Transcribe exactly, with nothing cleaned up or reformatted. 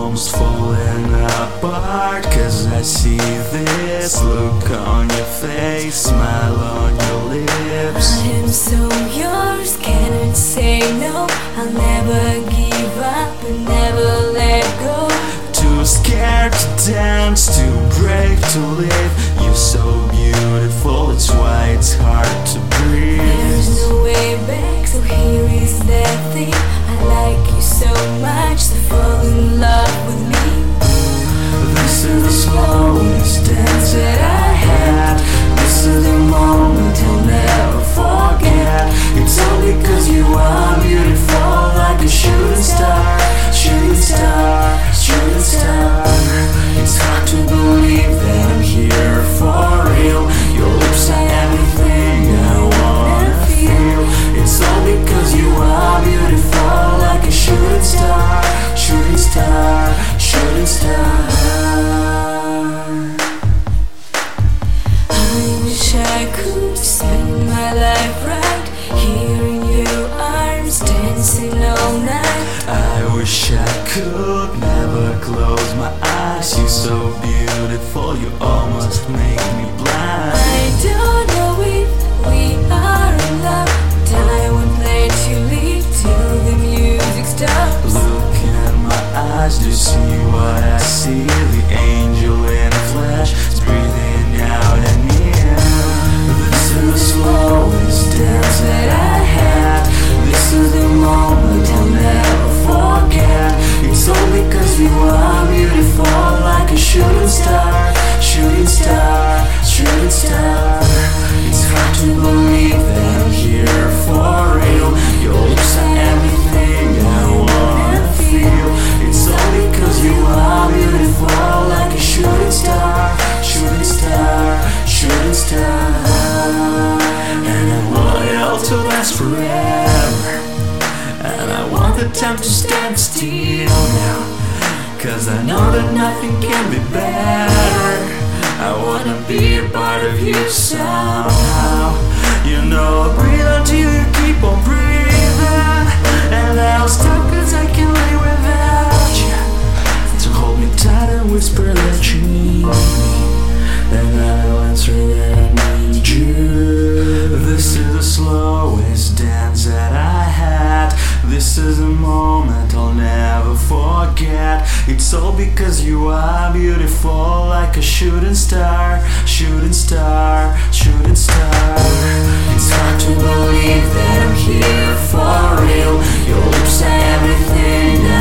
almost falling apart, 'cause I see this look on your face, smile on your lips. I am so yours, cannot say no. I'll never give up and never let go. Too scared to dance, too brave to live. You're so beautiful, that's why it's hard to breathe. There's no way back, so here is that thing. I like you so much, so fall in love with me. This is the slowest dance that I had. This is the moment I'll never forget. It's all because you are beautiful, like a shooting star, shooting star, shooting star. It's hard to believe that I'm here for real. Your lips are everything I wanna feel. It's all because you are beautiful, like a shooting star, shooting star, shooting star. I wish I could spend my life right here in your arms, dancing all night. I wish I could never close my eyes. You're so beautiful, you almost make me blind. I don't know if we are in love, but I won't let you leave till the music stops. Look in my eyes, do you see what I see? The angel in the flesh is breathing out and in. This is the slowest dance that I had. This is the moment I'll never forget. It's all because you are beautiful, like a shooting star, shooting star, shooting star. It's hard to believe that I'm here for real. Your lips are everything I wanna feel. It's all because you are beautiful, like a shooting star, shooting star, shooting star. And I want it all to last forever. And I want the time to stand still now, 'cause I know that nothing can be better. I wanna be a part of you somehow. You know, breathe until you keep on breathing, and I'll stop 'cause I can't live without you. So hold me tight and whisper that you need me, and I'll answer that I need you. This is the slowest dance that I had. This is a moment I'll never forget. It's all because you are beautiful, like a shooting star, shooting star, shooting star. It's hard to believe that I'm here for real. Your lips are everything